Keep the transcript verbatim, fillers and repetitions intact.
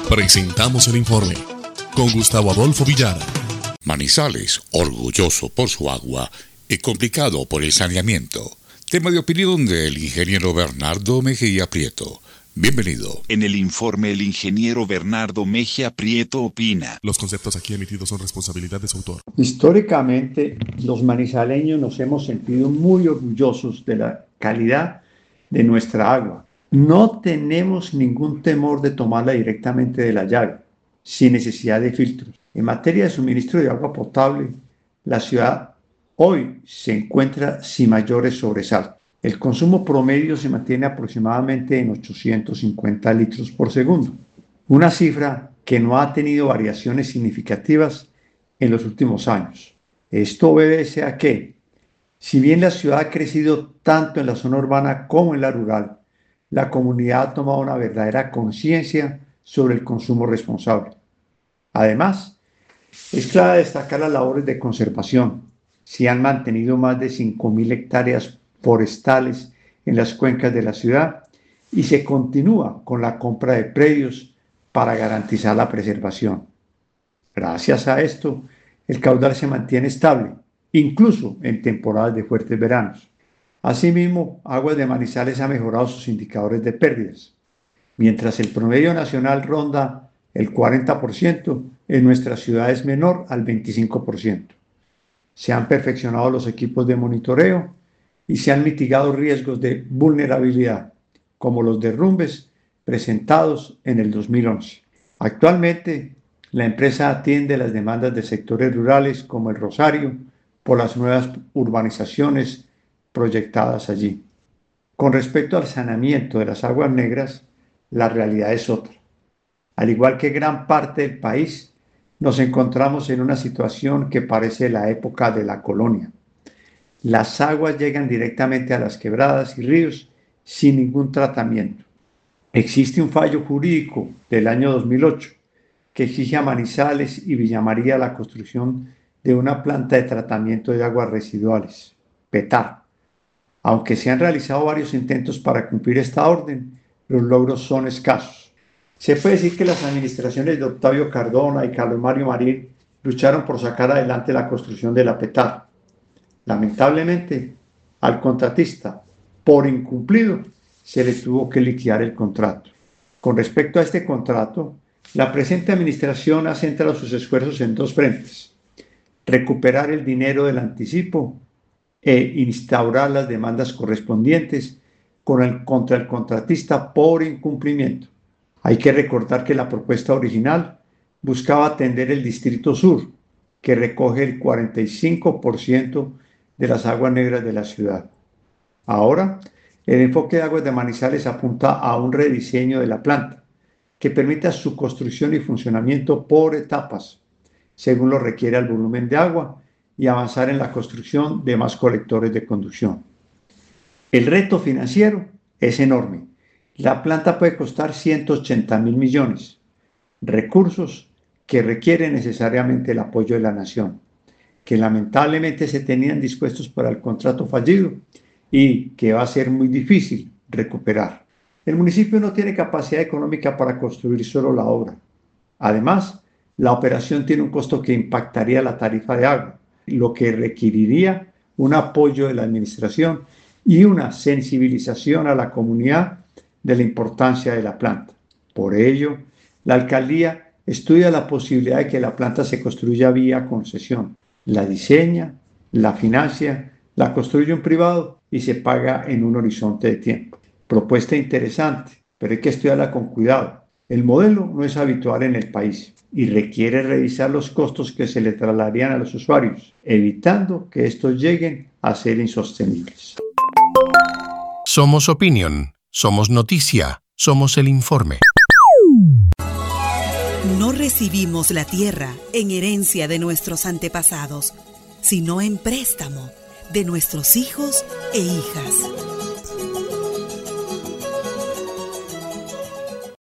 Presentamos el informe con Gustavo Adolfo Villar. Manizales, orgulloso por su agua y complicado por el saneamiento. Tema de opinión del ingeniero Bernardo Mejía Prieto. Bienvenido. En el informe, el ingeniero Bernardo Mejía Prieto opina: Los conceptos aquí emitidos son responsabilidad de su autor. Históricamente, los manizaleños nos hemos sentido muy orgullosos de la calidad de nuestra agua. No tenemos ningún temor de tomarla directamente de la llave, sin necesidad de filtros. En materia de suministro de agua potable, la ciudad hoy se encuentra sin mayores sobresaltos. El consumo promedio se mantiene aproximadamente en ochocientos cincuenta litros por segundo, una cifra que no ha tenido variaciones significativas en los últimos años. Esto obedece a que, si bien la ciudad ha crecido tanto en la zona urbana como en la rural, la comunidad ha tomado una verdadera conciencia sobre el consumo responsable. Además, es clave destacar las labores de conservación. Se han mantenido más de cinco mil hectáreas forestales en las cuencas de la ciudad y se continúa con la compra de predios para garantizar la preservación. Gracias a esto, el caudal se mantiene estable, incluso en temporadas de fuertes veranos. Asimismo, Aguas de Manizales ha mejorado sus indicadores de pérdidas. Mientras el promedio nacional ronda el cuarenta por ciento, en nuestra ciudad es menor al veinticinco por ciento. Se han perfeccionado los equipos de monitoreo y se han mitigado riesgos de vulnerabilidad, como los derrumbes presentados en el dos mil once. Actualmente, la empresa atiende las demandas de sectores rurales como el Rosario por las nuevas urbanizaciones proyectadas allí. Con respecto al saneamiento de las aguas negras, la realidad es otra. Al igual que gran parte del país, nos encontramos en una situación que parece la época de la colonia. Las aguas llegan directamente a las quebradas y ríos sin ningún tratamiento. Existe un fallo jurídico del año dos mil ocho que exige a Manizales y Villa María la construcción de una planta de tratamiento de aguas residuales, PETAR. Aunque se han realizado varios intentos para cumplir esta orden, los logros son escasos. Se puede decir que las administraciones de Octavio Cardona y Carlos Mario Marín lucharon por sacar adelante la construcción de la PETAR. Lamentablemente, al contratista, por incumplido, se le tuvo que liquidar el contrato. Con respecto a este contrato, la presente administración ha centrado sus esfuerzos en dos frentes: recuperar el dinero del anticipo e instaurar las demandas correspondientes con el, contra el contratista por incumplimiento. Hay que recordar que la propuesta original buscaba atender el Distrito Sur, que recoge el cuarenta y cinco por ciento de las aguas negras de la ciudad. Ahora, el enfoque de Aguas de Manizales apunta a un rediseño de la planta, que permita su construcción y funcionamiento por etapas, según lo requiere el volumen de agua, y avanzar en la construcción de más colectores de conducción. El reto financiero es enorme. La planta puede costar ciento ochenta mil millones, recursos que requieren necesariamente el apoyo de la nación, que lamentablemente se tenían dispuestos para el contrato fallido y que va a ser muy difícil recuperar. El municipio no tiene capacidad económica para construir solo la obra. Además, la operación tiene un costo que impactaría la tarifa de agua, lo que requeriría un apoyo de la administración y una sensibilización a la comunidad de la importancia de la planta. Por ello, la alcaldía estudia la posibilidad de que la planta se construya vía concesión. La diseña, la financia, la construye un privado y se paga en un horizonte de tiempo. Propuesta interesante, pero hay que estudiarla con cuidado. El modelo no es habitual en el país y requiere revisar los costos que se le trasladarían a los usuarios, evitando que estos lleguen a ser insostenibles. Somos opinión, somos noticia, somos el informe. No recibimos la tierra en herencia de nuestros antepasados, sino en préstamo de nuestros hijos e hijas.